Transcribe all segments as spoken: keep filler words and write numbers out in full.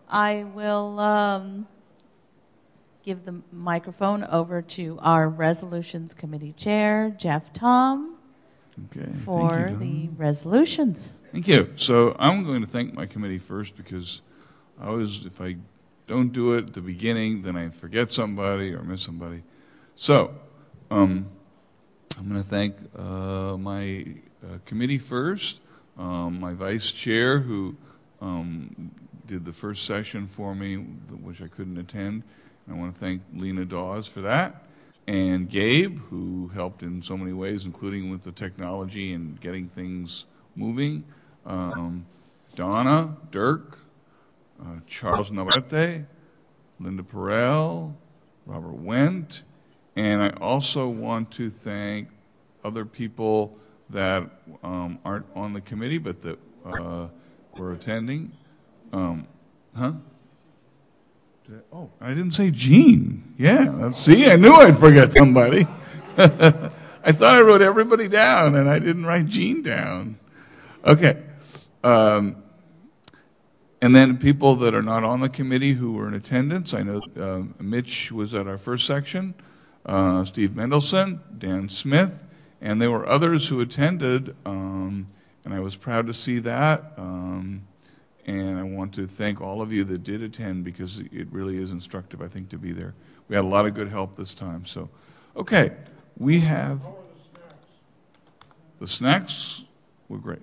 I will um, give the microphone over to our Resolutions Committee Chair, Jeff Tom, okay, for thank you, the Don. resolutions. Thank you. So I'm going to thank my committee first because I always, if I don't do it at the beginning, then I forget somebody or miss somebody. So um, I'm going to thank uh, my uh, committee first, um, my vice chair who um, did the first session for me, which I couldn't attend. And I want to thank Lena Dawes for that, and Gabe, who helped in so many ways, including with the technology and getting things moving. Um, Donna, Dirk, uh, Charles Navarrete, Linda Perel, Robert Wendt, and I also want to thank other people that um, aren't on the committee but that uh, were attending. Um, huh? Did I, oh, I didn't say Jean. Yeah, let's see, I knew I'd forget somebody. I thought I wrote everybody down, and I didn't write Jean down. Okay. Um, and then people that are not on the committee who were in attendance. I know uh, Mitch was at our first section, uh, Steve Mendelson, Dan Smith, and there were others who attended, um, and I was proud to see that. Um, and I want to thank all of you that did attend because it really is instructive, I think, to be there. We had a lot of good help this time. So, okay, we have... The snacks were great.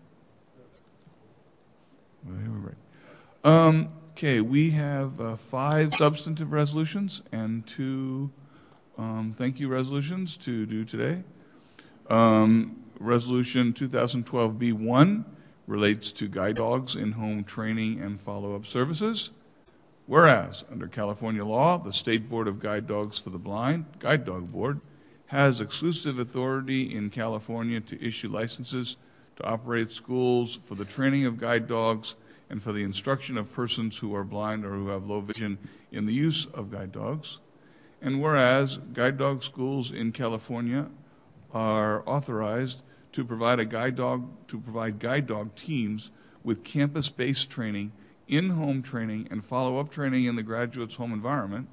They were great. Um, okay, we have uh, five substantive resolutions and two um, thank you resolutions to do today. Um, resolution two thousand twelve B one relates to guide dogs in home training and follow-up services. Whereas, under California law, the State Board of Guide Dogs for the Blind, Guide Dog Board, has exclusive authority in California to issue licenses to operate schools for the training of guide dogs and for the instruction of persons who are blind or who have low vision in the use of guide dogs. And whereas guide dog schools in California are authorized to provide a guide dog to provide guide dog teams with campus-based training, in-home training, and follow-up training in the graduate's home environment.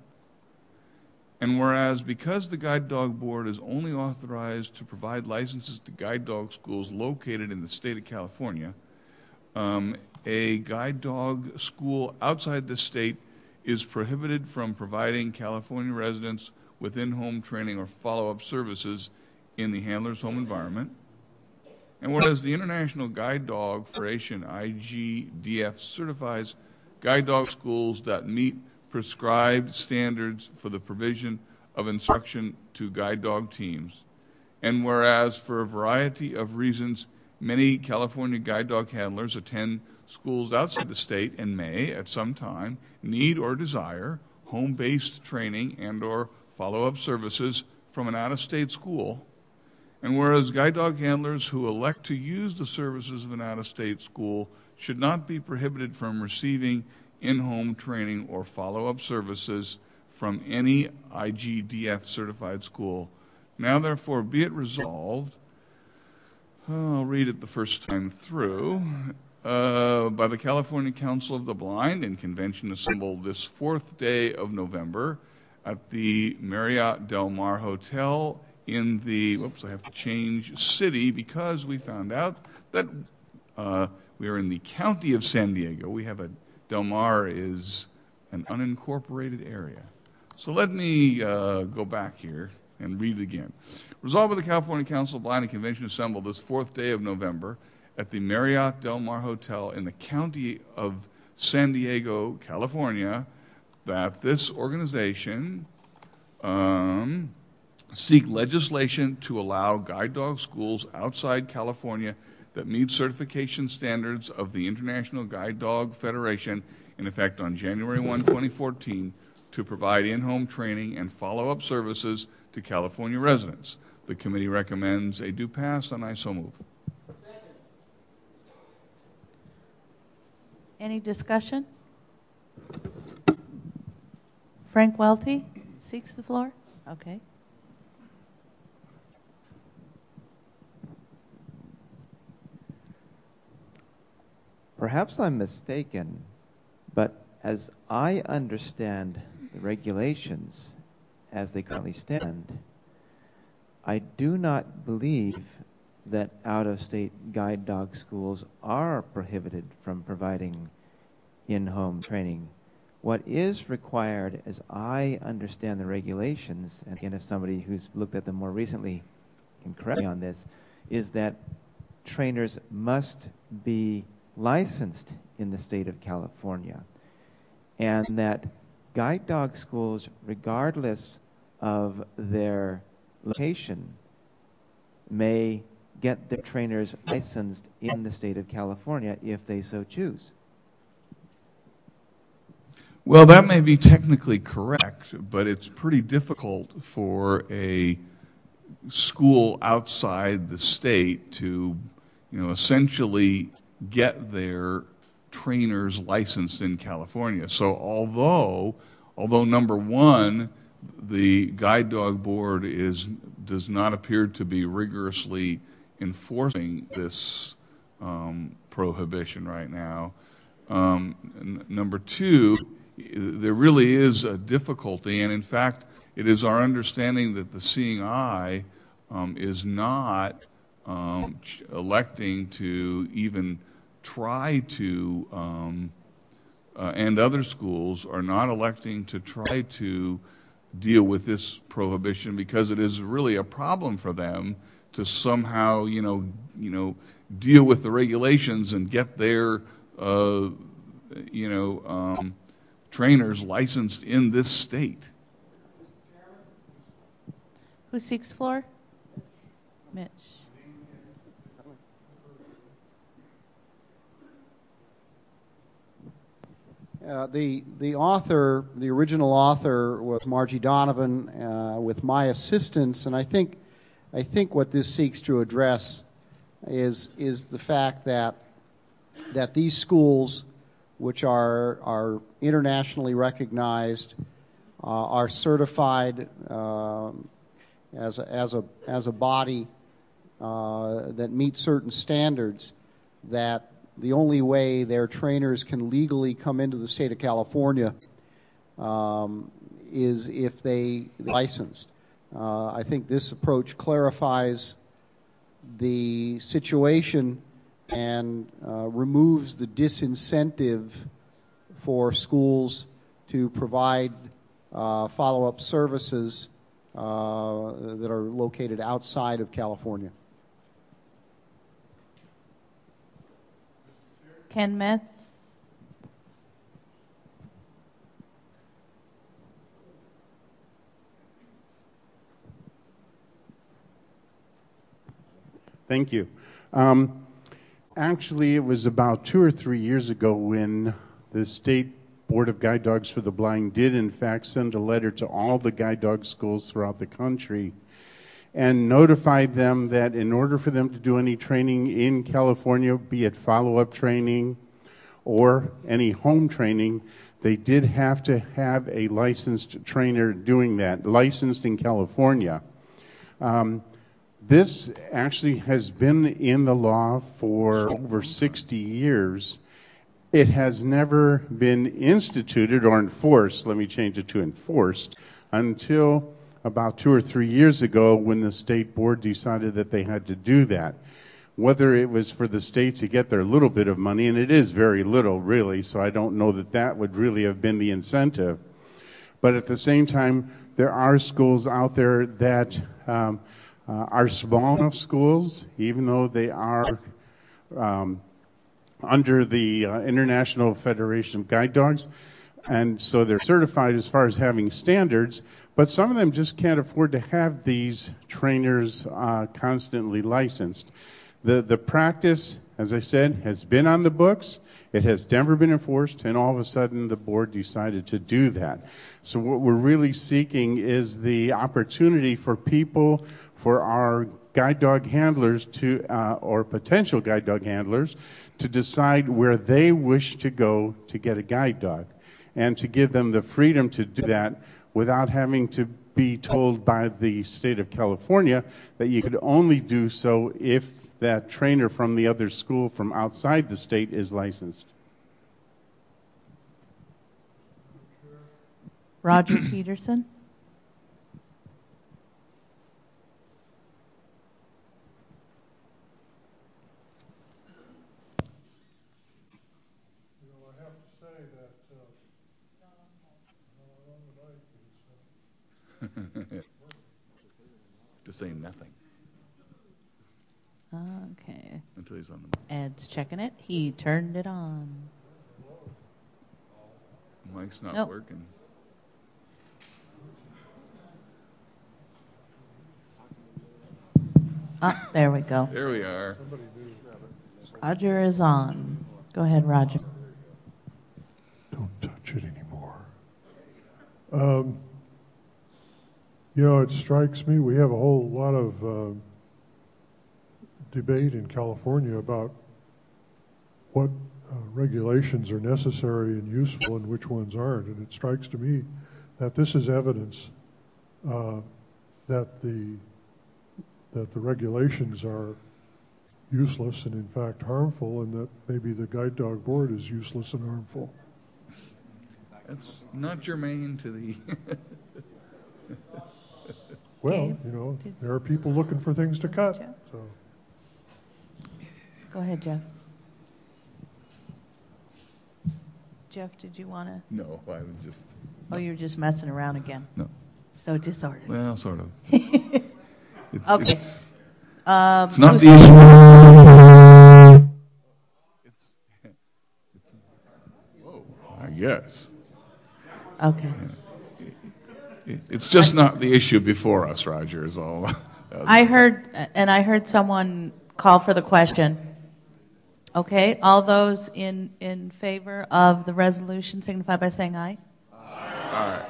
And whereas because the Guide Dog Board is only authorized to provide licenses to guide dog schools located in the state of California, um, a guide dog school outside the state is prohibited from providing California residents with in-home training or follow-up services in the handler's home environment. And whereas the International Guide Dog Federation, I G D F, certifies guide dog schools that meet prescribed standards for the provision of instruction to guide dog teams. And whereas for a variety of reasons, many California guide dog handlers attend schools outside the state and may, at some time, need or desire home-based training and or follow-up services from an out-of-state school. And whereas guide dog handlers who elect to use the services of an out-of-state school should not be prohibited from receiving in-home training or follow-up services from any I G D F certified school. Now therefore be it resolved, I'll read it the first time through, uh, by the California Council of the Blind and convention assembled this fourth day of November at the Marriott Del Mar Hotel in the, whoops, I have to change city because we found out that uh, we are in the county of San Diego. We have a Del Mar is an unincorporated area. So let me uh, go back here and read it again. Resolved by the California Council of Blind and Convention assembled this fourth day of November at the Marriott Del Mar Hotel in the county of San Diego, California, that this organization um, seek legislation to allow guide dog schools outside California that meet certification standards of the International Guide Dog Federation in effect on January first, twenty fourteen, to provide in-home training and follow-up services to California residents. The committee recommends a do pass, and I so move. Any discussion? Frank Welty seeks the floor. Okay. Perhaps I'm mistaken, but as I understand the regulations as they currently stand, I do not believe that out-of-state guide dog schools are prohibited from providing in-home training. What is required, as I understand the regulations, and again, if somebody who's looked at them more recently can correct me on this, is that trainers must be licensed in the state of California, and that guide dog schools, regardless of their location, may get their trainers licensed in the state of California if they so choose. Well, that may be technically correct, but it's pretty difficult for a school outside the state to, you know, essentially get their trainers licensed in California. So although, although number one, the Guide Dog Board is does not appear to be rigorously enforcing this um, prohibition right now. Um, n- number two, there really is a difficulty, and in fact, it is our understanding that the Seeing Eye um, is not um, ch- electing to even try to, um, uh, and other schools are not electing to try to deal with this prohibition because it is really a problem for them to somehow, you know, you know, deal with the regulations and get their, uh, you know, um, trainers licensed in this state. Who seeks floor? Mitch. Uh, the the author, the original author, was Margie Donovan, uh, with my assistance, and I think I think what this seeks to address is is the fact that that these schools, which are are internationally recognized, uh, are certified uh, as a, as a as a body uh, that meets certain standards, that the only way their trainers can legally come into the state of California um, is if they licensed. Uh, I think this approach clarifies the situation and uh, removes the disincentive for schools to provide uh, follow-up services uh, that are located outside of California. Ken Metz. Thank you. Um, actually, it was about two or three years ago when the State Board of Guide Dogs for the Blind did, in fact, send a letter to all the guide dog schools throughout the country and notified them that in order for them to do any training in California, be it follow-up training or any home training, they did have to have a licensed trainer doing that, licensed in California. Um, this actually has been in the law for over sixty years. It has never been instituted or enforced, let me change it to enforced, until about two or three years ago when the state board decided that they had to do that. Whether it was for the state to get their little bit of money, and it is very little really, so I don't know that that would really have been the incentive. But at the same time, there are schools out there that um, uh, are small enough schools, even though they are um, under the uh, International Federation of Guide Dogs, and so they're certified as far as having standards, but some of them just can't afford to have these trainers uh, constantly licensed. The, the practice, as I said, has been on the books. It has never been enforced, and all of a sudden the board decided to do that. So what we're really seeking is the opportunity for people, for our guide dog handlers to, uh, or potential guide dog handlers, to decide where they wish to go to get a guide dog, and to give them the freedom to do that without having to be told by the state of California that you could only do so if that trainer from the other school from outside the state is licensed. Roger Peterson. To say nothing Okay. until he's on the Ed's checking it. He turned it on. mic's not Nope. working. Ah, there we go. There we are. Roger is on. Go ahead, Roger. Don't touch it anymore. Um, you know, it strikes me we have a whole lot of uh, debate in California about what uh, regulations are necessary and useful and which ones aren't. And it strikes to me that this is evidence uh, that the that the regulations are useless and in fact harmful, and that maybe the guide dog board is useless and harmful. That's not germane to the. Well, Gabe, you know, did- there are people looking for things to cut. Jeff? So Go ahead, Jeff. Jeff, did you want to? No, I would just. Oh, you're just messing around again. No. So disorderly. Well, sort of. It's, Okay. It's, Um, it's not who's- the issue. It's, it's. Whoa. I guess. Okay. It's just not the issue before us, Roger, is all. I heard, and I heard someone call for the question. Okay, all those in, in favor of the resolution signify by saying aye. Aye.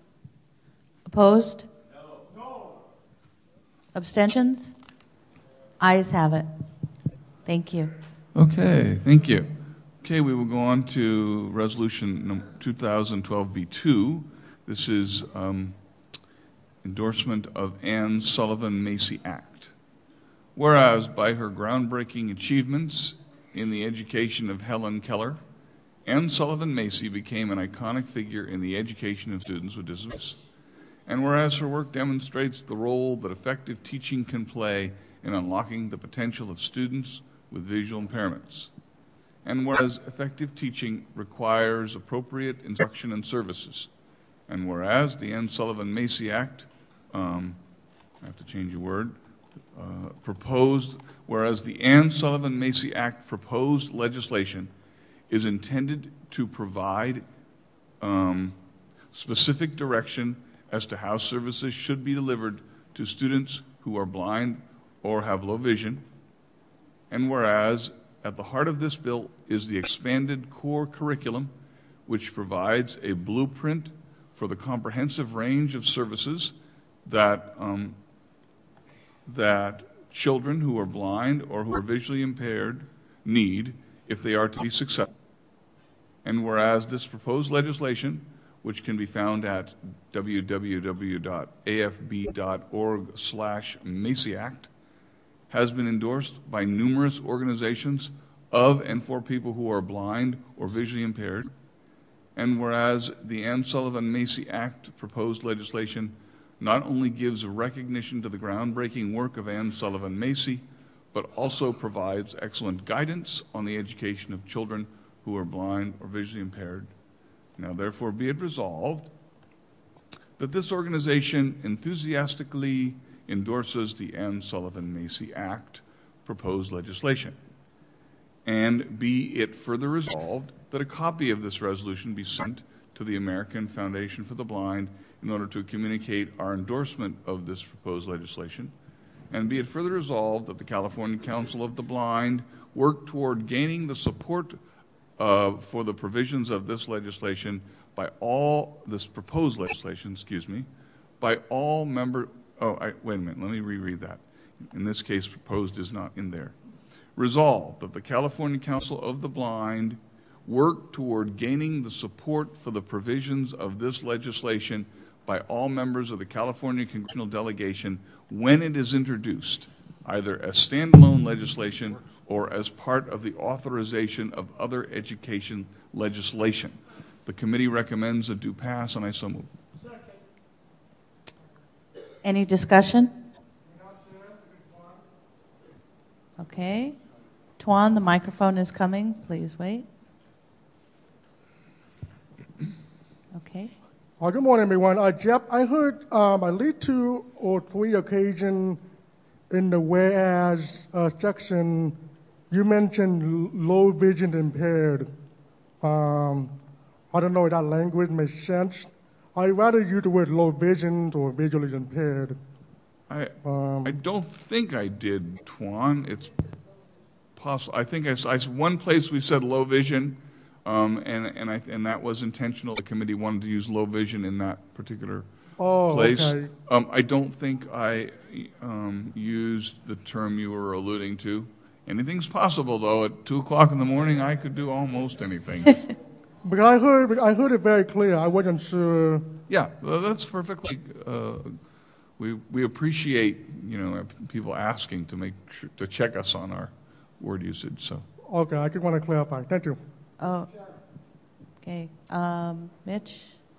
Opposed? No. Abstentions? Ayes have it. Thank you. Okay, thank you. Okay, we will go on to resolution num- twenty twelve B two. This is um, endorsement of Anne Sullivan Macy Act. Whereas by her groundbreaking achievements in the education of Helen Keller, Anne Sullivan Macy became an iconic figure in the education of students with disabilities. And whereas her work demonstrates the role that effective teaching can play in unlocking the potential of students with visual impairments. And whereas effective teaching requires appropriate instruction and services. And whereas the Anne Sullivan Macy Act, um, I have to change a word, uh, proposed, whereas the Anne Sullivan Macy Act proposed legislation is intended to provide um, specific direction as to how services should be delivered to students who are blind or have low vision. And whereas at the heart of this bill is the expanded core curriculum, which provides a blueprint for the comprehensive range of services that um, that children who are blind or who are visually impaired need if they are to be successful. And whereas this proposed legislation, which can be found at w w w dot a f b dot org slash Macy Act, has been endorsed by numerous organizations of and for people who are blind or visually impaired. And whereas the Anne Sullivan Macy Act proposed legislation not only gives recognition to the groundbreaking work of Anne Sullivan Macy, but also provides excellent guidance on the education of children who are blind or visually impaired. Now, therefore, be it resolved that this organization enthusiastically endorses the Anne Sullivan Macy Act proposed legislation. And be it further resolved that a copy of this resolution be sent to the American Foundation for the Blind in order to communicate our endorsement of this proposed legislation. And be it further resolved that the California Council of the Blind work toward gaining the support uh, for the provisions of this legislation by all, this proposed legislation, excuse me, by all member, oh, I, wait a minute, let me reread that. In this case, proposed is not in there. Resolved that the California Council of the Blind work toward gaining the support for the provisions of this legislation by all members of the California Congressional Delegation when it is introduced, either as standalone legislation or as part of the authorization of other education legislation. The committee recommends a do pass, and I so move. Any discussion? Okay. Tuan, the microphone is coming. Please wait. Okay. Uh, good morning, everyone. Uh, Jeff, I heard um, at least two or three occasions in the whereas uh, section, you mentioned l- low vision impaired. Um, I don't know if that language makes sense. I'd rather use the word low vision or visually impaired. I Um, I don't think I did, Tuan. It's possible. I think I, s- I s- one place we said low vision, um, and and I and that was intentional. The committee wanted to use low vision in that particular oh, place. okay. Um, I don't think I um, used the term you were alluding to. Anything's possible, though. At two o'clock in the morning, I could do almost anything. Because I heard, I heard it very clear. I wasn't sure. Yeah, well, that's perfectly. Uh, we we appreciate you know people asking to make sure, to check us on our word usage. So Okay, I just want to clarify. Thank you. Oh, okay. Um, Mitch?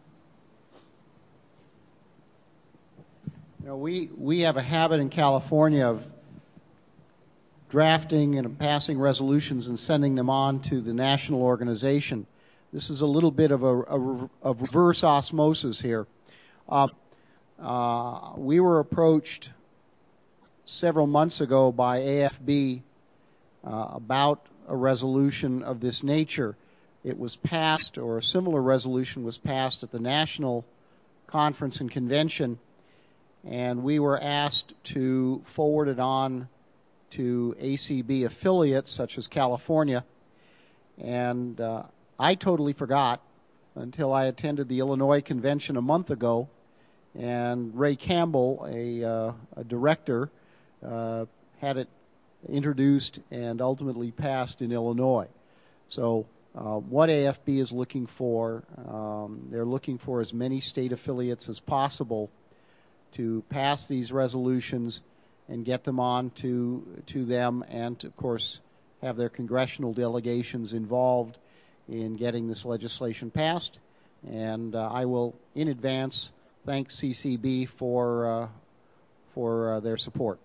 You know, we, we have a habit in California of drafting and passing resolutions and sending them on to the national organization. This is a little bit of a, a, a reverse osmosis here. Uh, uh, we were approached several months ago by A F B uh, about a resolution of this nature. It was passed, or a similar resolution was passed at the National Conference and Convention, and we were asked to forward it on to A C B affiliates such as California. And uh, I totally forgot until I attended the Illinois Convention a month ago, and Ray Campbell, a, uh, a director, uh, had it introduced and ultimately passed in Illinois. So uh, what A F B is looking for, um, they're looking for as many state affiliates as possible to pass these resolutions and get them on to, to them, and of course have their congressional delegations involved in getting this legislation passed. And uh, I will, in advance, thank C C B for, uh, for uh, their support.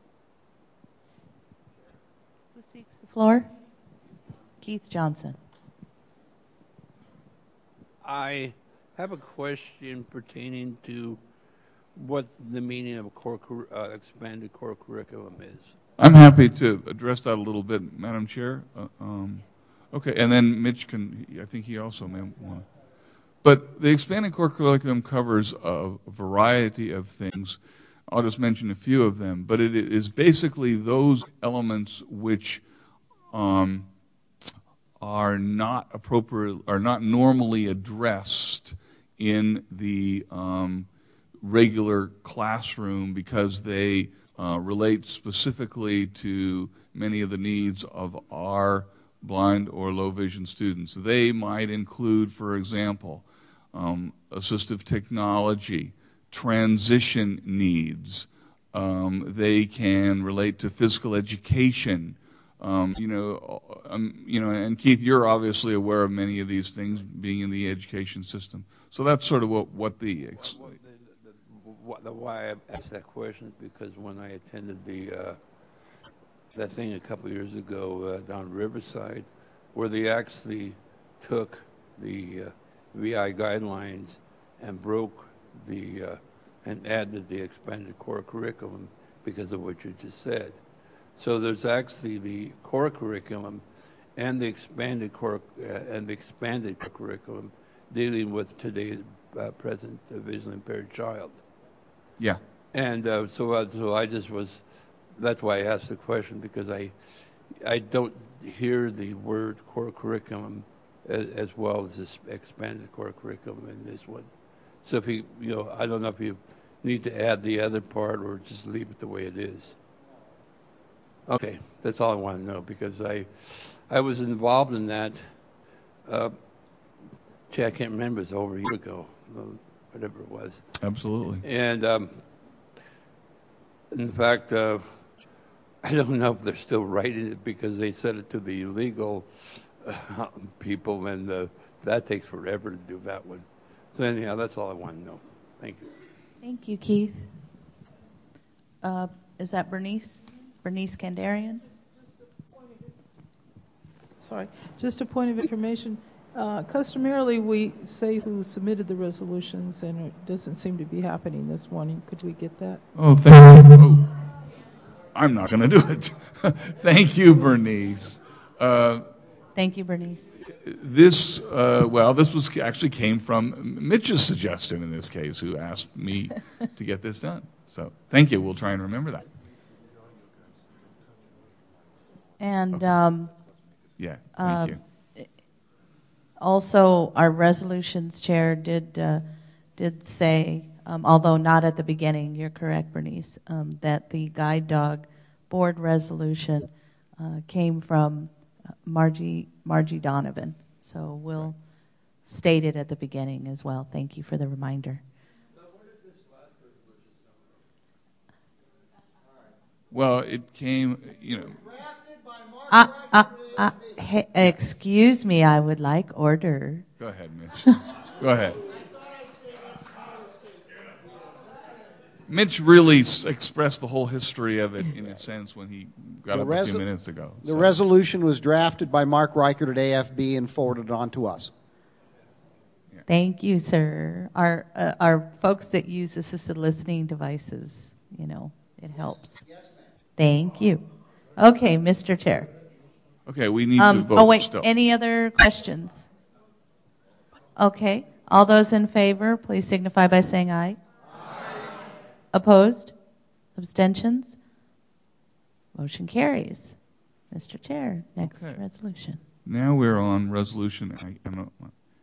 Who seeks the floor? Keith Johnson. I have a question pertaining to what the meaning of a core cur- uh, expanded core curriculum is. I'm happy to address that a little bit, Madam Chair. Uh, um, okay, and then Mitch can. I think he also may want. But the expanded core curriculum covers a variety of things. I'll just mention a few of them. But it is basically those elements which um, are not appropriate, are not normally addressed in the um, regular classroom because they uh, relate specifically to many of the needs of our blind or low vision students. They might include, for example, um, assistive technology, transition needs. Um, they can relate to physical education. Um, you know, um, you know, and Keith, you're obviously aware of many of these things, being in the education system. So that's sort of what what the. Ex- Well, the, the, the, why I asked that question is because when I attended the uh, that thing a couple of years ago uh, down Riverside, where they actually took the uh, V I guidelines and broke the uh, and added the expanded core curriculum because of what you just said. So there's actually the core curriculum and the expanded core uh, and the expanded curriculum dealing with today's uh, present uh, visually impaired child. yeah. And uh, so, uh, so I just was. That's why I asked the question, because I, I don't hear the word core curriculum as, as well as this expanded core curriculum in this one. So if you, you know, I don't know if you need to add the other part or just leave it the way it is. Okay, that's all I want to know, because I, I was involved in that. Uh, gee, I can't remember. It's over a year ago, whatever it was. Absolutely. And um, in fact, uh, I don't know if they're still writing it because they sent it to the legal uh, people, and uh, that takes forever to do that one. So anyhow, that's all I want to know. Thank you. Thank you, Keith. uh, is that Bernice? Bernice Kandarian? Sorry, just a point of information. Uh, customarily, we say who submitted the resolutions, and it doesn't seem to be happening this morning. Could we get that? Oh, thank you. Oh, I'm not going to do it. Thank you, Bernice. Uh, Thank you, Bernice. This, uh, well, this was actually came from Mitch's suggestion in this case, who asked me to get this done. So thank you. We'll try and remember that. And Okay. um, Yeah, thank uh, you. also, our resolutions chair did uh, did say, um, although not at the beginning, you're correct, Bernice, um, that the guide dog board resolution uh, came from Margie Margie Donovan. So we'll state it at the beginning as well. Thank you for the reminder. Well, it came, you know. Uh, uh, uh, hey, excuse me, I would like order. Go ahead, Mitch. Go ahead. Mitch really s- expressed the whole history of it in a sense when he got The up res- a few minutes ago. The So- resolution was drafted by Mark Reichert at A F B and forwarded on to us. Thank you, sir. Our uh, our folks that use assisted listening devices, you know, it helps. Thank you. Okay, Mister Chair. Okay, we need to Um, vote oh, wait, still. any other questions? Okay, all those in favor, please signify by saying aye. Aye. Opposed? Abstentions? Motion carries. Mister Chair, next Okay. resolution. Now we're on resolution. I, I, don't,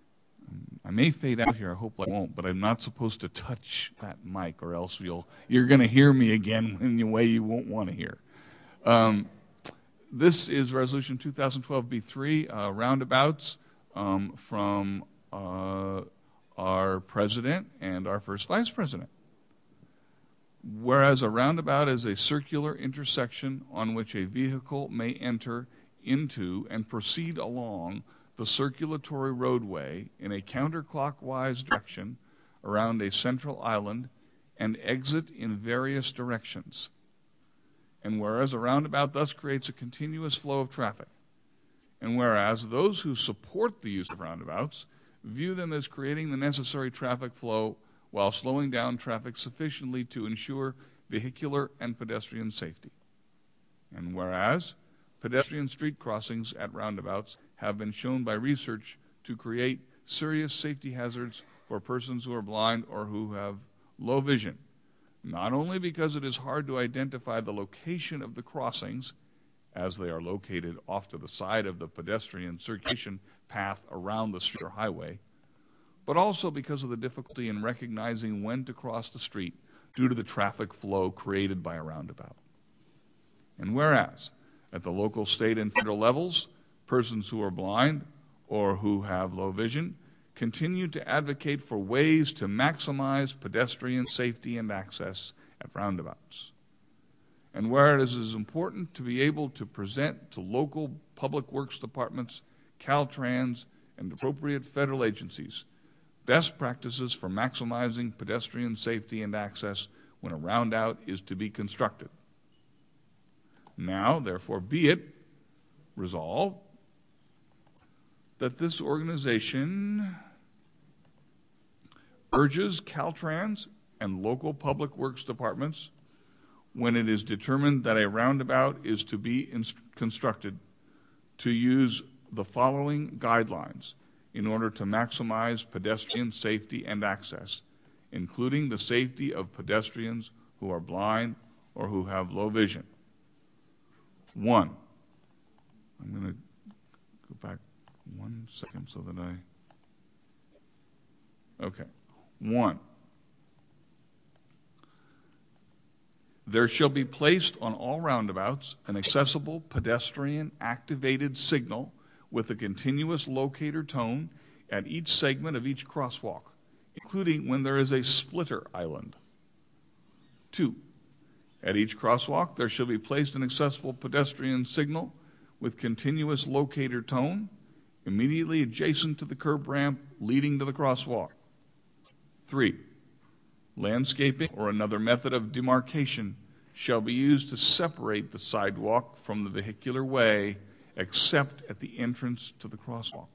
I may fade out here. I hope I won't, but I'm not supposed to touch that mic, or else you'll you're going to hear me again in a way you won't want to hear. Um, this is resolution two thousand twelve B three, uh, roundabouts um, from uh, our president and our first vice president. Whereas a roundabout is a circular intersection on which a vehicle may enter into and proceed along the circulatory roadway in a counterclockwise direction around a central island and exit in various directions. And whereas a roundabout thus creates a continuous flow of traffic, and whereas those who support the use of roundabouts view them as creating the necessary traffic flow while slowing down traffic sufficiently to ensure vehicular and pedestrian safety. And whereas pedestrian street crossings at roundabouts have been shown by research to create serious safety hazards for persons who are blind or who have low vision, not only because it is hard to identify the location of the crossings, as they are located off to the side of the pedestrian circulation path around the street or highway, but also because of the difficulty in recognizing when to cross the street due to the traffic flow created by a roundabout. And whereas, at the local, state, and federal levels, persons who are blind or who have low vision continue to advocate for ways to maximize pedestrian safety and access at roundabouts. And whereas it is important to be able to present to local public works departments, Caltrans, and appropriate federal agencies best practices for maximizing pedestrian safety and access when a roundabout is to be constructed. Now, therefore, be it resolved that this organization urges Caltrans and local public works departments, when it is determined that a roundabout is to be inst- constructed, to use the following guidelines in order to maximize pedestrian safety and access, including the safety of pedestrians who are blind or who have low vision. One, I'm going to go back one second so that I, okay. One, there shall be placed on all roundabouts an accessible pedestrian activated signal with a continuous locator tone at each segment of each crosswalk, including when there is a splitter island. Two, at each crosswalk there shall be placed an accessible pedestrian signal with continuous locator tone immediately adjacent to the curb ramp leading to the crosswalk. Three, landscaping or another method of demarcation shall be used to separate the sidewalk from the vehicular way except at the entrance to the crosswalk.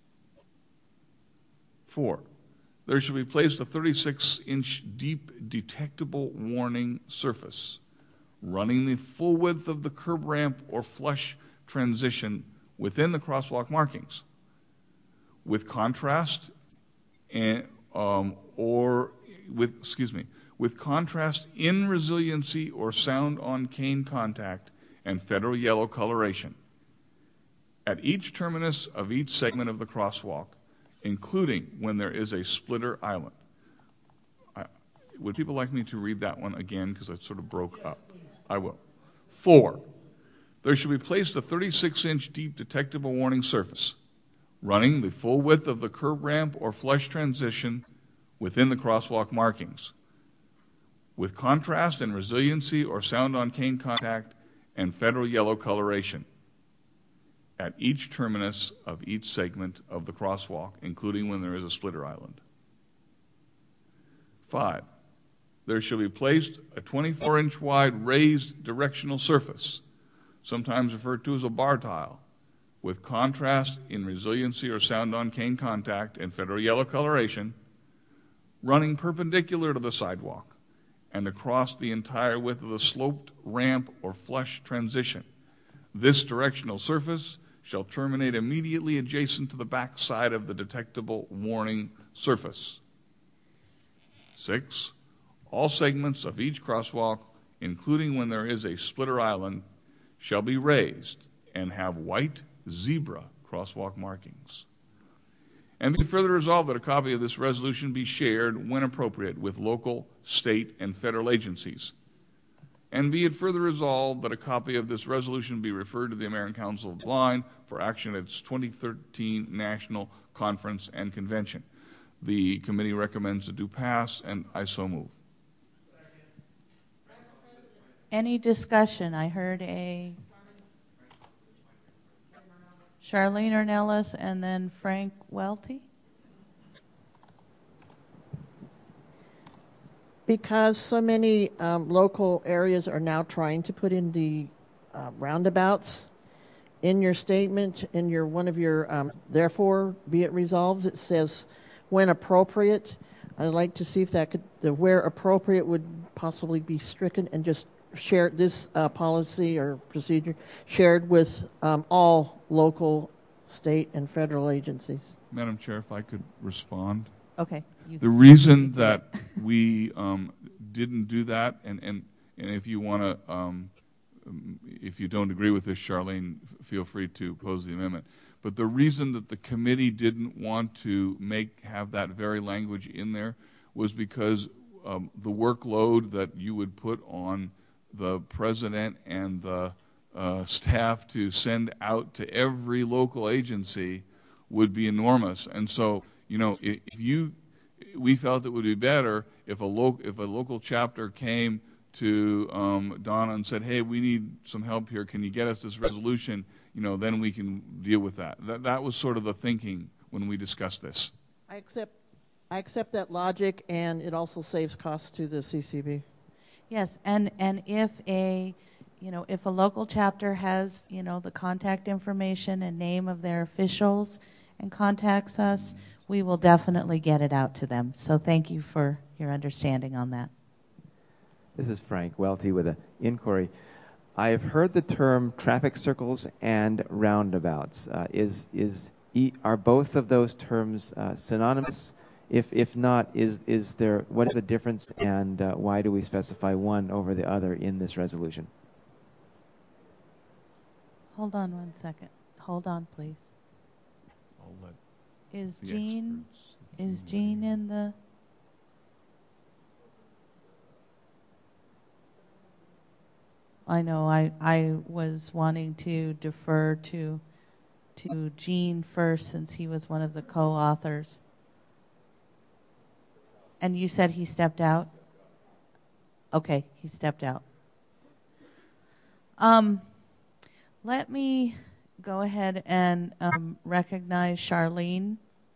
Four, there shall be placed a thirty-six inch deep detectable warning surface running the full width of the curb ramp or flush transition within the crosswalk markings, with contrast and um, or with excuse me with contrast in resiliency or sound on cane contact and federal yellow coloration at each terminus of each segment of the crosswalk, including when there is a splitter island. I, would people like me to read that one again because it sort of broke up? I will. Four, there should be placed a thirty-six inch deep detectable warning surface running the full width of the curb ramp or flush transition within the crosswalk markings, with contrast and resiliency or sound on cane contact and federal yellow coloration at each terminus of each segment of the crosswalk, including when there is a splitter island. Five, there shall be placed a twenty-four inch wide raised directional surface, sometimes referred to as a bar tile, with contrast in resiliency or sound on cane contact and federal yellow coloration, running perpendicular to the sidewalk and across the entire width of the sloped ramp or flush transition. This directional surface shall terminate immediately adjacent to the back side of the detectable warning surface. Six, all segments of each crosswalk, including when there is a splitter island, shall be raised and have white zebra crosswalk markings. And be further resolved that a copy of this resolution be shared, when appropriate, with local, state, and federal agencies. And be it further resolved that a copy of this resolution be referred to the American Council of the Blind for action at its twenty thirteen National Conference and Convention. The committee recommends it do pass, and I so move. Any discussion? I heard a Charlene Ornelas and then Frank Welty. Because so many um, local areas are now trying to put in the uh, roundabouts, in your statement, in your one of your, um, therefore, be it resolved, it says, when appropriate. I'd like to see if that could, the where appropriate would possibly be stricken and just share this uh, policy or procedure shared with um, all local, state, and federal agencies. Madam Chair, if I could respond. Okay. You The reason that we um, didn't do that, and, and, and if you want to, um, if you don't agree with this, Charlene, f- feel free to oppose the amendment. But the reason that the committee didn't want to make have that very language in there was because um, the workload that you would put on the president and the uh, staff to send out to every local agency would be enormous. And so, you know, if, if you, we felt it would be better if a local if a local chapter came to um, Donna and said, "Hey, we need some help here. Can you get us this resolution?" You know, then we can deal with that. That that was sort of the thinking when we discussed this. I accept, I accept that logic, and it also saves costs to the C C B. Yes, and, and if a, you know, if a local chapter has, you know, the contact information and name of their officials and contacts us, we will definitely get it out to them. So thank you for your understanding on that. This is Frank Welty with an inquiry. I have heard the term traffic circles and roundabouts. Uh, is is e- are both of those terms uh, synonymous? If if not, is is there what is the difference, and uh, why do we specify one over the other in this resolution? Hold on one second. Hold on, please. I'll let Is the Jean, experts. is Jean in the? I know I, I was wanting to defer to to Jean first since he was one of the co-authors. And you said he stepped out? Okay, he stepped out. Um, let me go ahead and um, recognize Charlene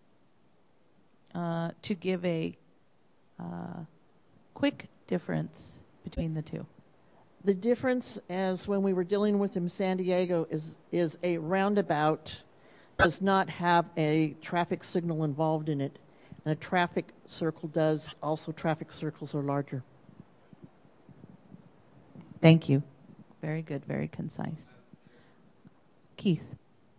uh, to give a uh, quick difference between the two. The difference, as when we were dealing with in San Diego, is is a roundabout does not have a traffic signal involved in it, and a traffic circle does. Also, traffic circles are larger. Thank you. Very good, very concise. Keith.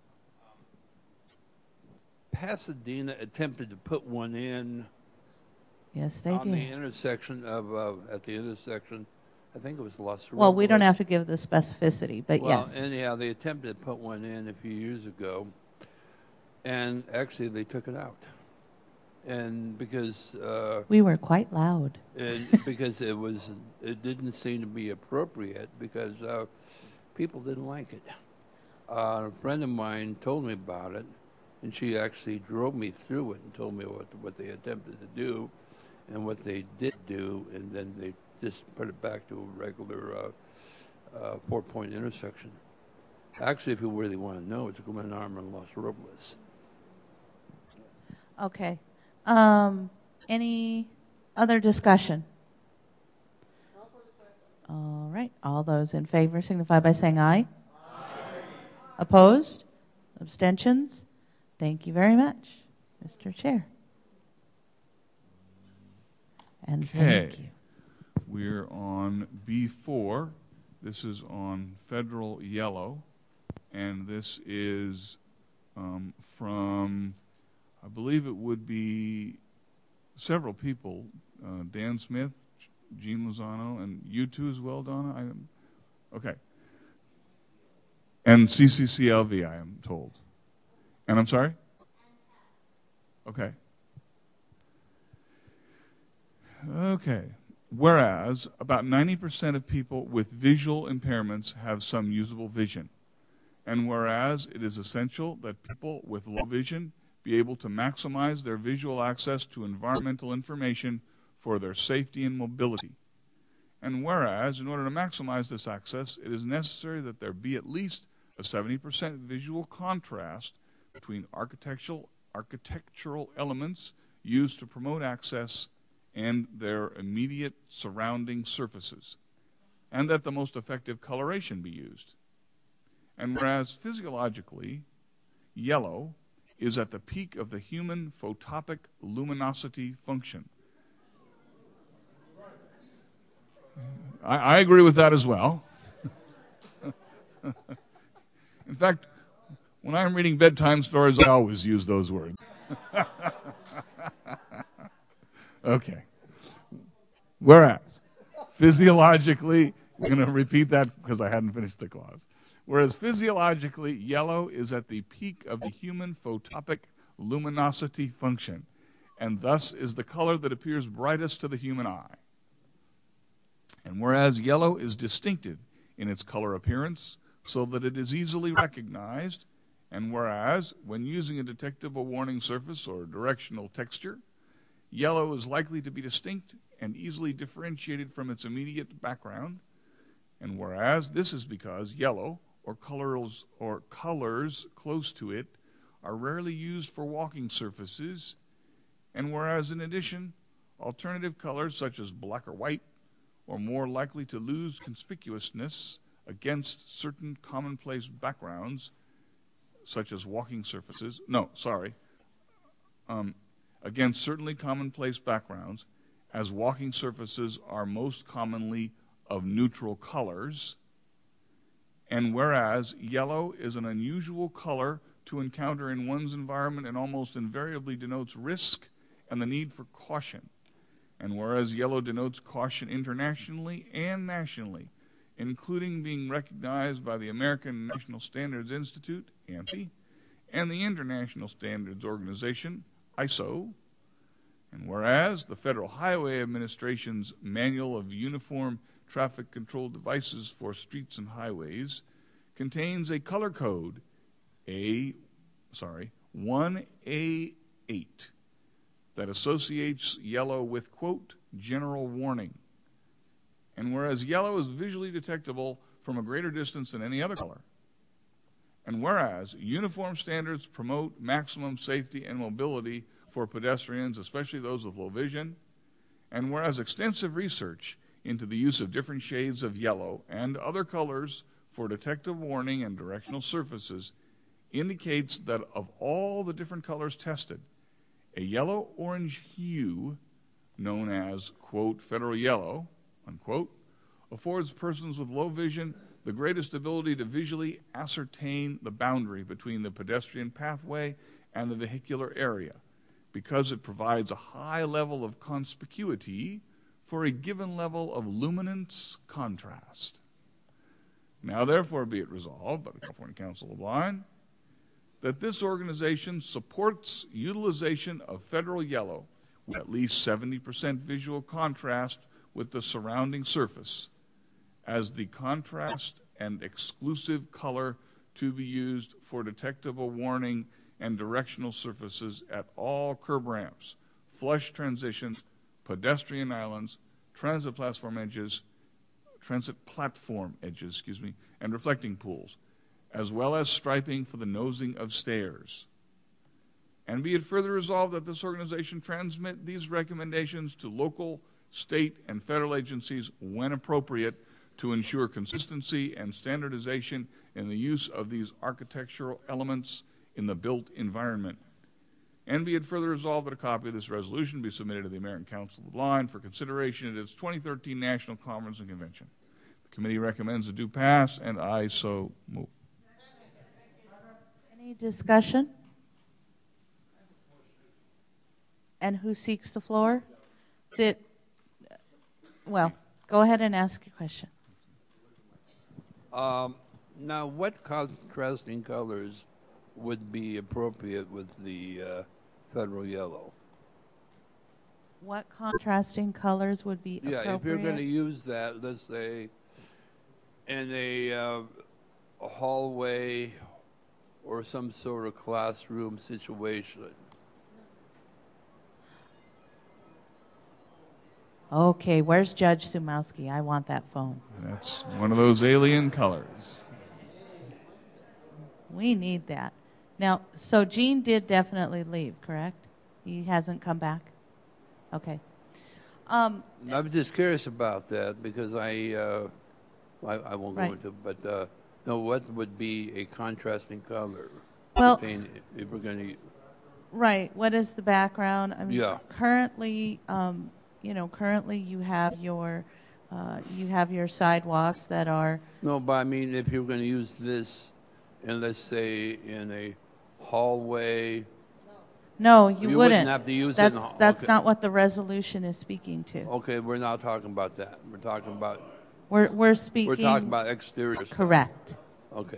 Pasadena attempted to put one in Yes, they on did. the intersection of, uh, at the intersection, I think it was Los Robles. Well, we don't have to give the specificity, but well, yes. anyhow, they attempted to put one in a few years ago, and actually they took it out. And because... Uh, we were quite loud. and because it was, it didn't seem to be appropriate because uh, people didn't like it. Uh, a friend of mine told me about it, and she actually drove me through it and told me what what they attempted to do and what they did do, and then they just put it back to a regular uh, uh, four-point intersection. Actually, if you really want to know, it's Glen Armor and Los Robles. Okay. Um, any other discussion? All right. All those in favor signify by saying aye. Aye. Opposed? Abstentions? Thank you very much, Mister Chair. And Okay. thank you. We're on B four. This is on federal yellow, and this is um, from, I believe it would be several people, uh, Dan Smith, Gene Lozano, and you too as well, Donna? I, okay. And C C C L V, I am told. And I'm sorry? Okay. Okay. Whereas about ninety percent of people with visual impairments have some usable vision. And whereas it is essential that people with low vision be able to maximize their visual access to environmental information for their safety and mobility. And whereas, in order to maximize this access, it is necessary that there be at least a seventy percent visual contrast between architectural, architectural elements used to promote access and their immediate surrounding surfaces, and that the most effective coloration be used. And whereas physiologically, yellow is at the peak of the human photopic luminosity function. I, I agree with that as well. In fact, when I'm reading bedtime stories, I always use those words. Okay. Whereas, physiologically, I'm going to repeat that because I hadn't finished the clause. Whereas physiologically, yellow is at the peak of the human photopic luminosity function, and thus is the color that appears brightest to the human eye. And whereas yellow is distinctive in its color appearance, so that it is easily recognized, and whereas, when using a detectable warning surface or directional texture, yellow is likely to be distinct and easily differentiated from its immediate background, and whereas this is because yellow, or colors, or colors close to it, are rarely used for walking surfaces, and whereas, in addition, alternative colors such as black or white are more likely to lose conspicuousness against certain commonplace backgrounds, such as walking surfaces, no, sorry, um, against certainly commonplace backgrounds, as walking surfaces are most commonly of neutral colors, and whereas yellow is an unusual color to encounter in one's environment and almost invariably denotes risk and the need for caution, and whereas yellow denotes caution internationally and nationally, including being recognized by the American National Standards Institute, ANSI, and the International Standards Organization, I S O, and whereas the Federal Highway Administration's Manual of Uniform Traffic Control Devices for Streets and Highways contains a color code, A, sorry, one A eight, that associates yellow with, quote, general warning. And whereas yellow is visually detectable from a greater distance than any other color, and whereas uniform standards promote maximum safety and mobility for pedestrians, especially those with low vision, and whereas extensive research into the use of different shades of yellow and other colors for detective warning and directional surfaces indicates that of all the different colors tested, a yellow-orange hue, known as, quote, federal yellow, unquote, affords persons with low vision the greatest ability to visually ascertain the boundary between the pedestrian pathway and the vehicular area, because it provides a high level of conspicuity for a given level of luminance contrast. Now therefore be it resolved by the California Council of the Blind that this organization supports utilization of federal yellow with at least seventy percent visual contrast with the surrounding surface as the contrast and exclusive color to be used for detectable warning and directional surfaces at all curb ramps, flush transitions, pedestrian islands, transit platform edges, transit platform edges, excuse me, and reflecting pools, as well as striping for the nosing of stairs. And be it further resolved that this organization transmit these recommendations to local, state, and federal agencies when appropriate to ensure consistency and standardization in the use of these architectural elements in the built environment. And be it further resolved that a copy of this resolution be submitted to the American Council of the Blind for consideration at its twenty thirteen National Conference and Convention. The committee recommends it do pass, and I so move. Any discussion? And who seeks the floor? Is it, well, go ahead and ask your question. Um, now, what contrasting colors would be appropriate with the uh, federal yellow? What contrasting colors would be Yeah, appropriate? if you're going to use that, let's say, in a, uh, a hallway or some sort of classroom situation. Okay, where's Judge Sumowski? I want that phone. That's one of those alien colors. We need that. Now, so Gene did definitely leave, correct? He hasn't come back? Okay. Um, I'm just curious about that because I, uh, I, I won't Right. go into, but uh, no, what would be a contrasting color? Well- to paint if we're going to, right, what is the background? I mean, Yeah. currently, um, you know, currently you have your, uh, you have your sidewalks that are, no, but I mean, if you're going to use this, and let's say in a hallway, no, you, You wouldn't. wouldn't have to use it in that's, the- That's okay. not what the resolution is speaking to. okay, we're not talking about that. We're talking about, We're, we're speaking. we're talking about exterior stuff. Correct. Okay.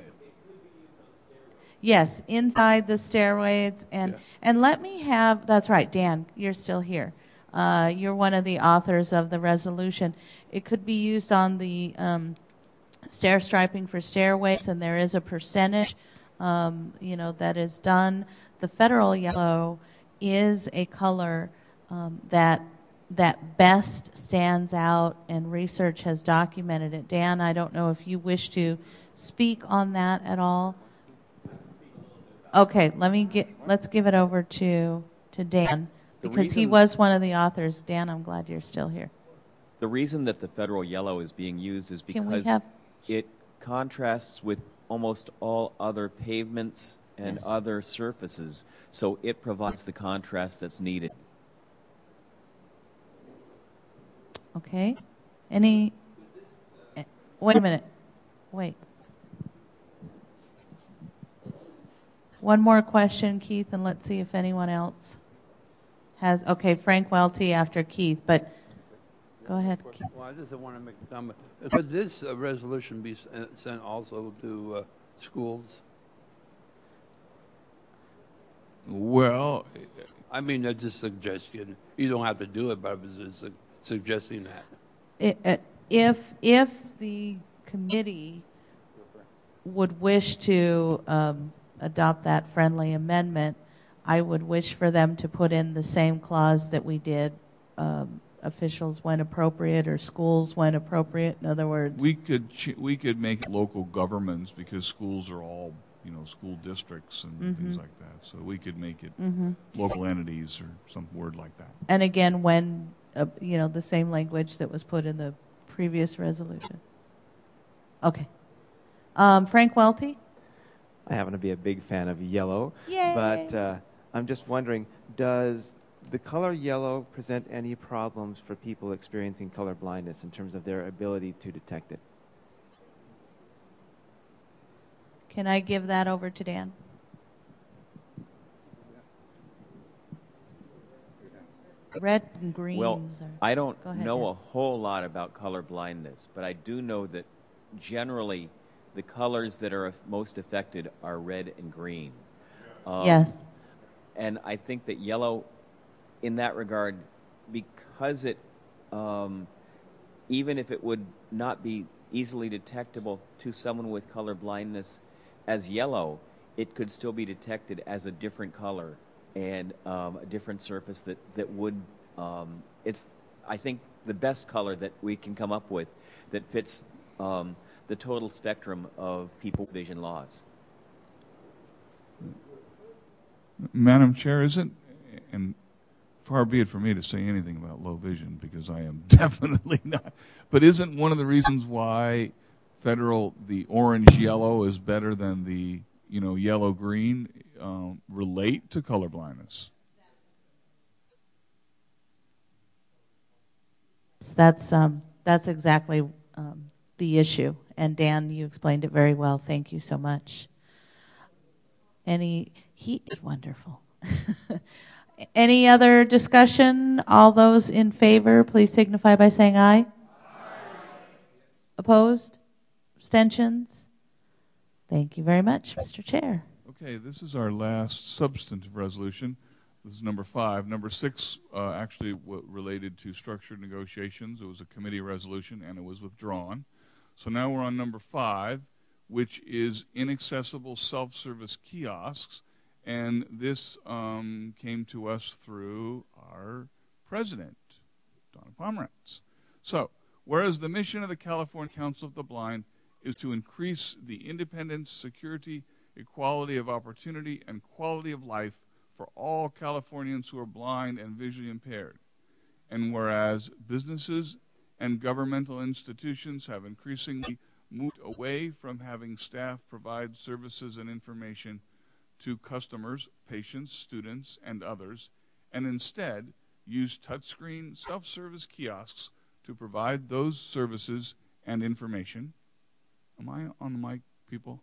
Yes, inside the stairways, and Yeah. and let me have. That's right, Dan. You're still here. Uh, you're one of the authors of the resolution. It could be used on the um, stair striping for stairways, and there is a percentage, um, you know, that is done. The federal yellow is a color um, that that best stands out, and research has documented it. Dan, I don't know if you wish to speak on that at all. Okay, let me get. Let's give it over to to Dan The because he reason- was one of the authors. Dan, I'm glad you're still here. The reason that the federal yellow is being used is Can we because have- it contrasts with almost all other pavements and Yes. other surfaces, so it provides the contrast that's needed. Okay. Any? eh, Wait a minute. Wait. One more question, Keith, and let's see if anyone else has. Okay, Frank Welty after Keith, but go ahead, Keith. Well, I just want to make a comment. Could this uh, resolution be s- uh, sent also to uh, schools? Well, I mean, that's a suggestion. You don't have to do it, but I was just su- suggesting that. It, uh, if if the committee would wish to um, adopt that friendly amendment, I would wish for them to put in the same clause that we did, um, officials when appropriate or schools when appropriate. In other words, we could ch- we could make it local governments because schools are all, you know, school districts and Mhm. things like that. So we could make it Mhm. local entities or some word like that. and again, when uh, you know, the same language that was put in the previous resolution? Okay. Um, Frank Welty? I happen to be a big fan of yellow. Yay. But uh, I'm just wondering, does the color yellow present any problems for people experiencing color blindness in terms of their ability to detect it? Can I give that over to Dan? Red and greens. Well, are, I don't go ahead, know Dan. a whole lot about color blindness, but I do know that generally the colors that are most affected are red and green. Um, Yes. And I think that yellow, in that regard, because it, um, even if it would not be easily detectable to someone with color blindness as yellow, it could still be detected as a different color and um, a different surface that, that would, um, it's, I think, the best color that we can come up with that fits um, the total spectrum of people with vision loss. Madam Chair, isn't, and far be it for me to say anything about low vision because I am definitely not, but isn't one of the reasons why federal, the orange-yellow is better than the, you know, yellow-green um, relate to color blindness? That's, um, that's exactly um, the issue. And Dan, you explained it very well. Thank you so much. Any, he is wonderful. Any other discussion? All those in favor, please signify by saying aye. Aye. Opposed? Abstentions? Thank you very much, Mister Chair. Okay, this is our last substantive resolution. This is number five. Number six uh, actually w related to structured negotiations. It was a committee resolution and it was withdrawn. So now we're on number five, which is inaccessible self-service kiosks. And this um, came to us through our president, Donna Pomerantz. So, whereas the mission of the California Council of the Blind is to increase the independence, security, equality of opportunity, and quality of life for all Californians who are blind and visually impaired. And whereas businesses and governmental institutions have increasingly moved away from having staff provide services and information to customers, patients, students, and others, and instead use touchscreen self-service kiosks to provide those services and information. Am I on the mic, people?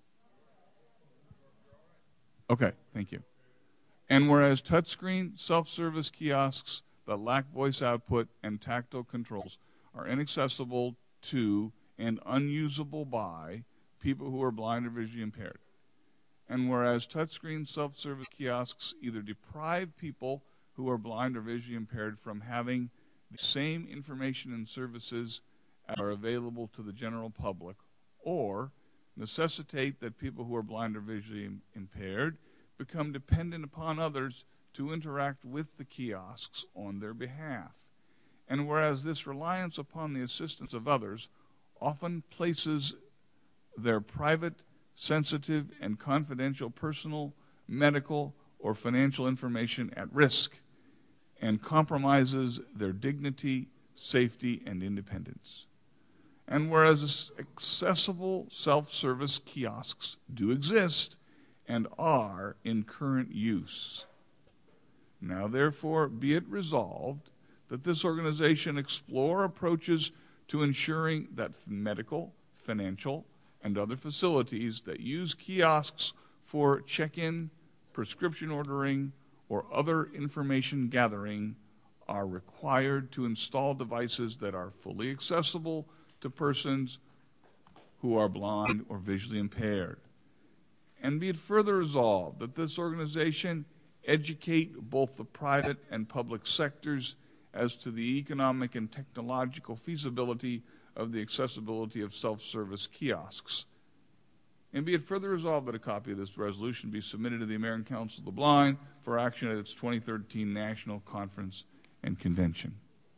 Okay, thank you. And whereas touchscreen self-service kiosks that lack voice output and tactile controls are inaccessible to and unusable by people who are blind or visually impaired. And whereas touchscreen self-service kiosks either deprive people who are blind or visually impaired from having the same information and services as are available to the general public, or necessitate that people who are blind or visually impaired become dependent upon others to interact with the kiosks on their behalf. And whereas this reliance upon the assistance of others often places their private, sensitive, and confidential personal, medical, or financial information at risk and compromises their dignity, safety, and independence. And whereas accessible self-service kiosks do exist and are in current use. Now, therefore, be it resolved that this organization explore approaches to ensuring that medical, financial, and other facilities that use kiosks for check-in, prescription ordering, or other information gathering are required to install devices that are fully accessible to persons who are blind or visually impaired. And be it further resolved that this organization educate both the private and public sectors as to the economic and technological feasibility of the accessibility of self-service kiosks. And be it further resolved that a copy of this resolution be submitted to the American Council of the Blind for action at its twenty thirteen National Conference and Convention.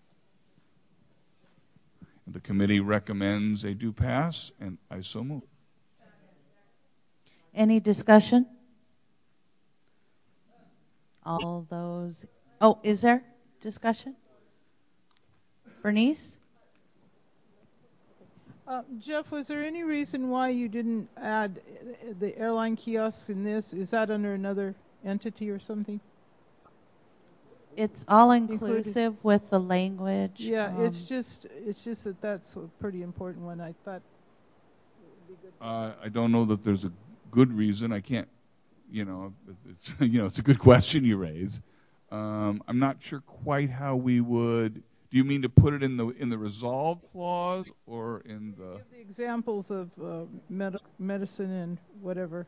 The committee recommends a do pass, and I so move. Any discussion? All those, oh, is there discussion? Bernice? Uh, Jeff, was there any reason why you didn't add uh, the airline kiosks in this? Is that under another entity or something? It's all inclusive with the language. Yeah, um, it's just it's just that that's a pretty important one. I thought. Uh, I don't know that there's a good reason. I can't, you know, it's, you know, it's a good question you raise. Um, I'm not sure quite how we would. Do you mean to put it in the in the resolve clause or in the? Give the examples of uh, med- medicine and whatever.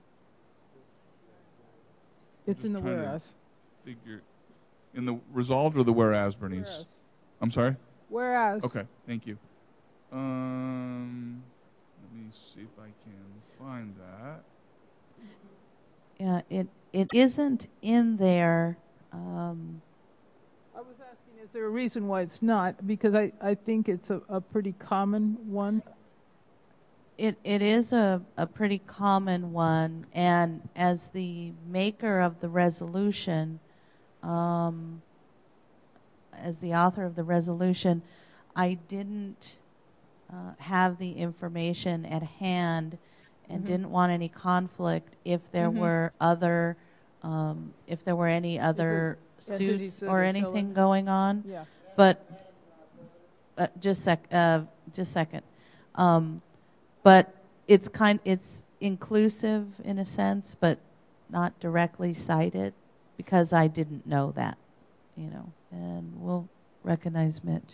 It's in the trying to whereas. Figure. In the resolved or the whereas, Bernice? Whereas. I'm sorry? Whereas. Okay, thank you. Um, let me see if I can find that. Yeah, it it isn't in there. Um, I was asking, is there a reason why it's not? Because I, I think it's a, a pretty common one. It it is a, a pretty common one, and as the maker of the resolution, um, as the author of the resolution, I didn't uh, have the information at hand and Mhm. didn't want any conflict if there Mhm. were other, um, if there were any other entities suits that or are anything telling- going on. Yeah. But uh, just sec, uh, just second. Um, but it's kind, it's inclusive in a sense, but not directly cited because I didn't know that, you know. And we'll recognize Mitch.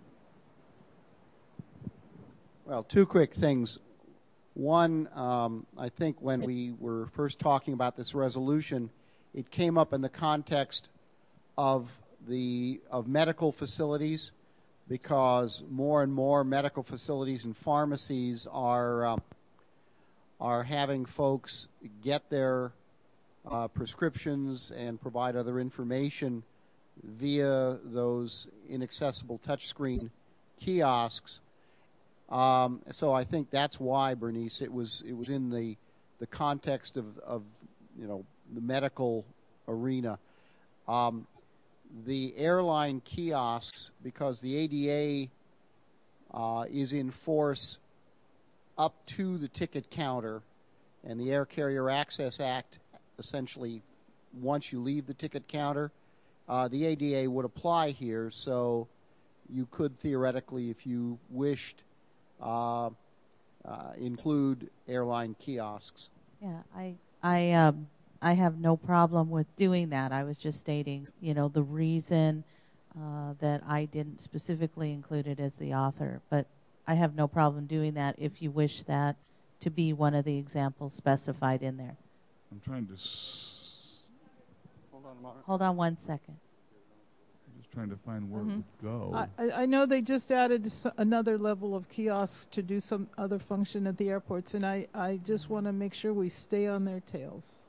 Well, two quick things. One, um, I think when we were first talking about this resolution, it came up in the context of the of medical facilities, because more and more medical facilities and pharmacies are uh, are having folks get their uh, prescriptions and provide other information via those inaccessible touchscreen kiosks. Um, so I think that's why, Bernice, it was it was in the the context of, of you know the medical arena. Um, the airline kiosks, because the A D A uh, is in force up to the ticket counter, and the Air Carrier Access Act essentially, once you leave the ticket counter, uh, the A D A would apply here. So you could theoretically, if you wished, Uh, uh, include airline kiosks. Yeah, I I um I have no problem with doing that. I was just stating, you know, the reason uh, that I didn't specifically include it as the author, but I have no problem doing that if you wish that to be one of the examples specified in there. I'm trying to. S- Hold on a moment. Hold on one second. I'm just trying to find where Mhm. it would go. I, I I know they just added s- another level of kiosks to do some other function at the airports, and I, I just want to make sure we stay on their tails.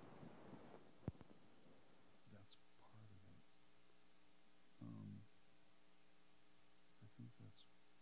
That's part of it. Um, I think that's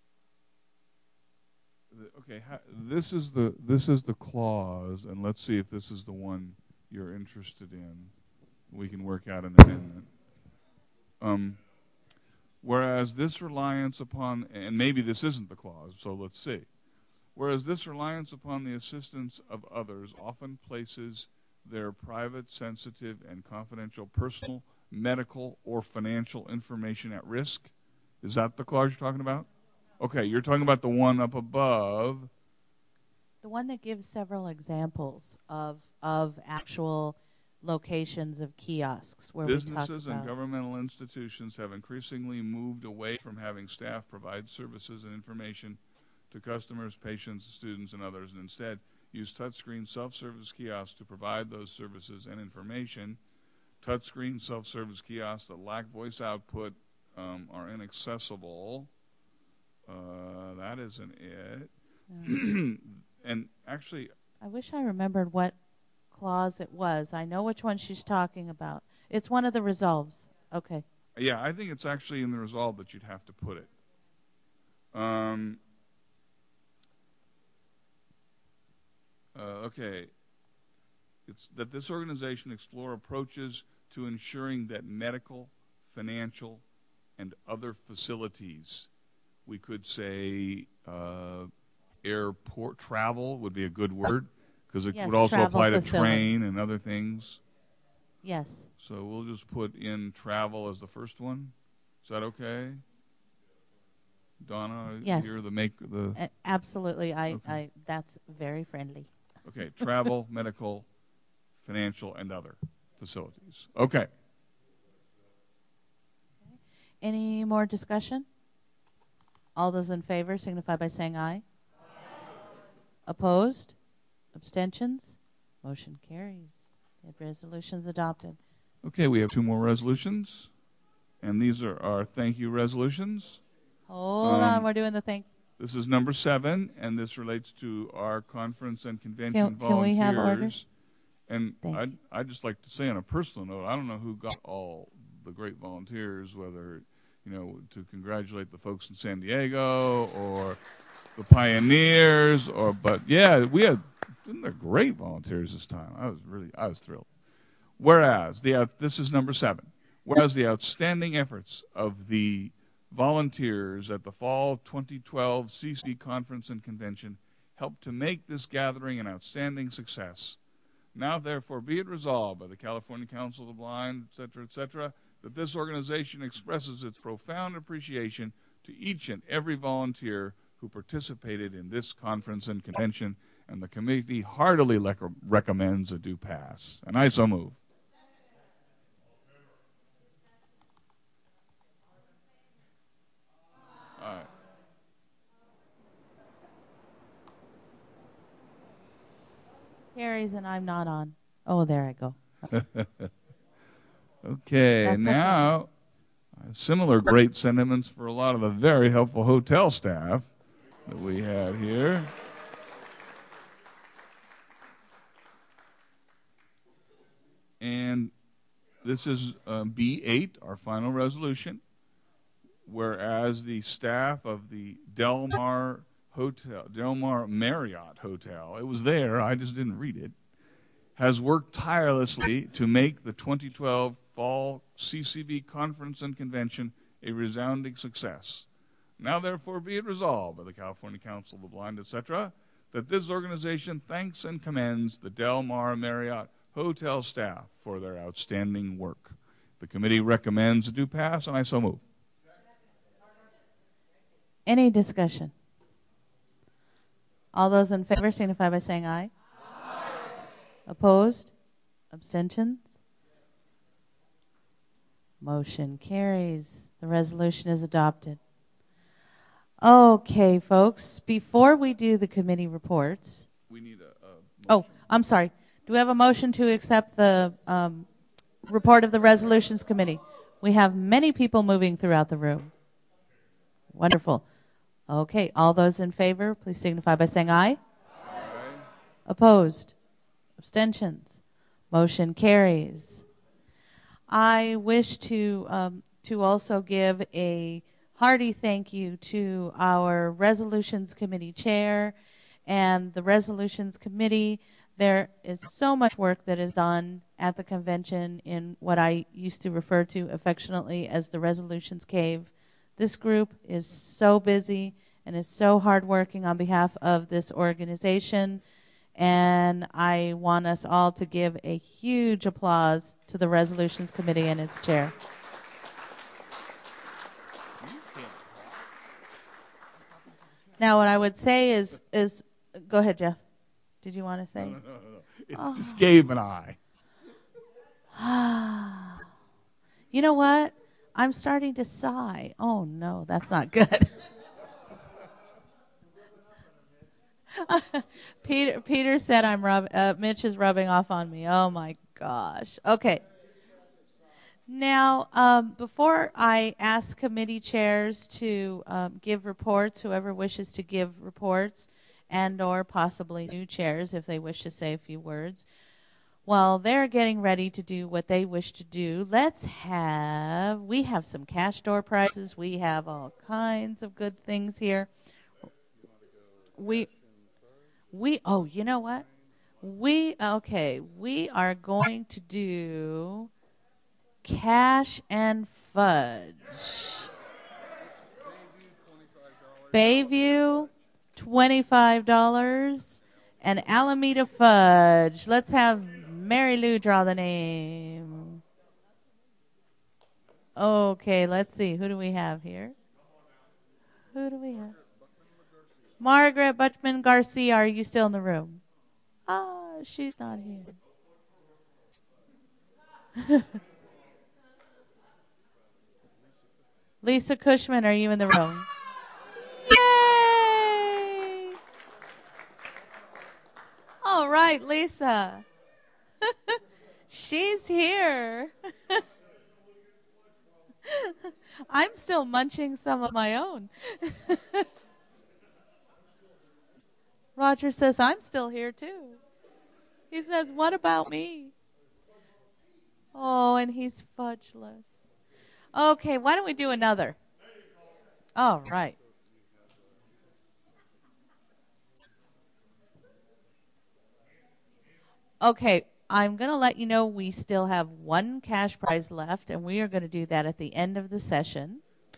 the, okay. Ha, this is the this is the clause, and let's see if this is the one you're interested in. We can work out an amendment. Um, whereas this reliance upon, and maybe this isn't the clause, so let's see. Whereas this reliance upon the assistance of others often places their private, sensitive, and confidential personal, medical, or financial information at risk. Is that the clause you're talking about? Okay, you're talking about the one up above. The one that gives several examples of of actual locations of kiosks where we talked Businesses and about. governmental institutions have increasingly moved away from having staff provide services and information to customers, patients, students, and others, and instead use touchscreen self-service kiosks to provide those services and information. Touchscreen self-service kiosks that lack voice output um, are inaccessible. Uh, that isn't it. Yeah. And actually, I wish I remembered what clause it was. I know which one she's talking about. It's one of the resolves. Okay. yeah, I think it's actually in the resolve that you'd have to put it. Um, uh, okay. It's that this organization explore approaches to ensuring that medical, financial, and other facilities, we could say uh, airport travel would be a good word, because it Yes, would also travel apply to facility. train and other things. Yes. So we'll just put in travel as the first one. Is that okay? Donna, Yes. you're the make the A- absolutely. I, Okay. I, that's very friendly. okay, travel, medical, financial, and other facilities. Okay. Any more discussion? All those in favor signify by saying aye. Opposed? Abstentions? Motion carries. The resolution's adopted. Okay, we have two more resolutions, and these are our thank you resolutions. Hold Um, on, we're doing the thank. This is number seven, and this relates to our conference and convention Can- can we volunteers. have order? And Thank I'd, I'd just like to say on a personal note, I don't know who got all the great volunteers, whether, you know, to congratulate the folks in San Diego or the pioneers, or but yeah, we had they're great volunteers this time. I was really I was thrilled. Whereas the out, this is number seven. Whereas the outstanding efforts of the volunteers at the fall twenty twelve C C Conference and Convention helped to make this gathering an outstanding success. Now, therefore, be it resolved by the California Council of the Blind, et cetera, et cetera, that this organization expresses its profound appreciation to each and every volunteer who participated in this conference and convention, and the committee heartily le- recommends a due pass. And I so move. All right. Carries and I'm not on. Oh, there I go. Okay, That's and now I have similar great sentiments for a lot of the very helpful hotel staff that we had here. And this is um, B eight, our final resolution, whereas the staff of the Del Mar Hotel, Del Mar Marriott Hotel, it was there, I just didn't read it, has worked tirelessly to make the twenty twelve Fall C C V Conference and Convention a resounding success. Now, therefore, be it resolved by the California Council of the Blind, et cetera, that this organization thanks and commends the Del Mar Marriott Hotel staff for their outstanding work. The committee recommends a due pass, and I so move. Any discussion? All those in favor signify by saying aye. Aye. Opposed? Abstentions? Motion carries. The resolution is adopted. Okay, folks, before we do the committee reports. We need a, a Oh, I'm sorry. Do we have a motion to accept the um, report of the resolutions committee? We have many people moving throughout the room. Wonderful. Okay, all those in favor, please signify by saying aye. Aye. Opposed? Abstentions? Motion carries. I wish to um, to also give a hearty thank you to our resolutions committee chair and the resolutions committee. There is so much work that is done at the convention in what I used to refer to affectionately as the resolutions cave. This group is so busy and is so hardworking on behalf of this organization, and I want us all to give a huge applause to the Resolutions Committee and its chair. Now, what I would say is, is go ahead, Jeff. Did you want to say? No, no, no, no. It Oh. just gave an eye. You know what? I'm starting to sigh. Oh, no, that's not good. Peter Peter said I'm rub, uh, Mitch is rubbing off on me. Oh, my gosh. Okay. Now, um, before I ask committee chairs to um, give reports, whoever wishes to give reports, and or possibly new chairs if they wish to say a few words, while they're getting ready to do what they wish to do, let's have, we have some cash door prizes. We have all kinds of good things here. We, we, oh, you know what? We, okay, we are going to do cash and fudge. Bayview, twenty-five dollars. And Alameda Fudge. Let's have Mary Lou draw the name. Okay, let's see. Who do we have here? Who do we have? Margaret Butchman Garcia, are you still in the room? Ah, she's not here. Lisa Cushman, are you in the room? Yay! All right, Lisa. She's here. I'm still munching some of my own. Roger says, I'm still here too. He says, what about me? Oh, and he's fudgeless. Okay, why don't we do another? All right. Okay, I'm going to let you know we still have one cash prize left, and we are going to do that at the end of the session.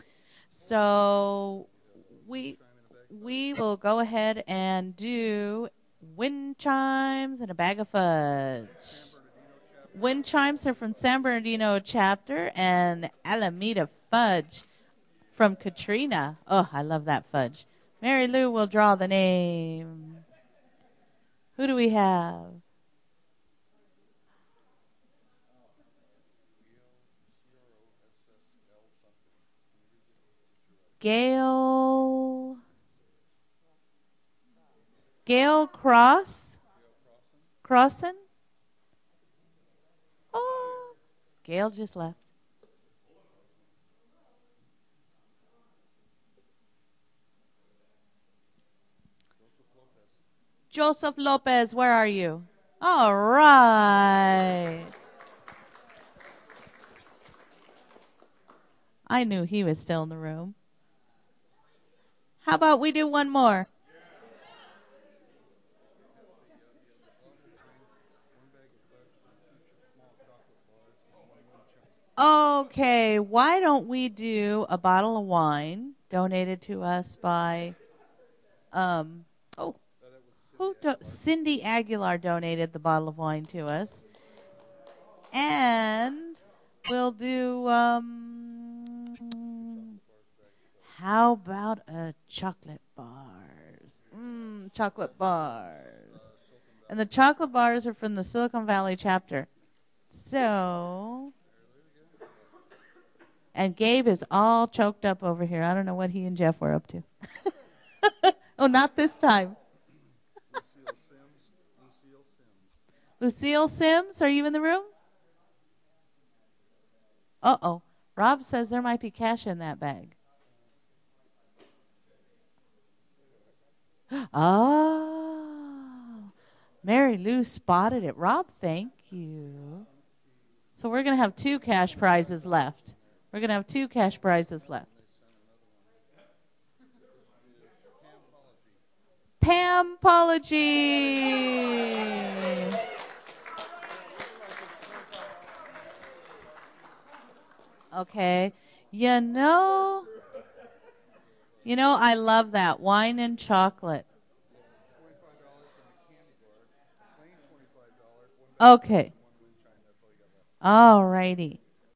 So we we will go ahead and do wind chimes and a bag of fudge. Wind chimes are from San Bernardino chapter, and Alameda Fudge from Katrina. Oh, I love that fudge. Mary Lou will draw the name. Who do we have? Gail. Gail Cross? Crossan? Oh, Gail just left. Joseph Lopez, where are you? All right. I knew he was still in the room. How about we do one more? Okay, why don't we do a bottle of wine donated to us by, um, oh, who do, Cindy Aguilar donated the bottle of wine to us. And we'll do, um, how about a chocolate bars? Mmm, chocolate bars. And the chocolate bars are from the Silicon Valley chapter. So... And Gabe is all choked up over here. I don't know what he and Jeff were up to. Oh, not this time. Lucille Sims. Lucille Sims. Lucille Sims, are you in the room? Uh-oh. Rob says there might be cash in that bag. Oh. Mary Lou spotted it. Rob, thank you. So we're going to have two cash prizes left. We're going to have two cash prizes left. Pampology. Okay. You know, you know, I love that. Wine and chocolate. Okay. All righty.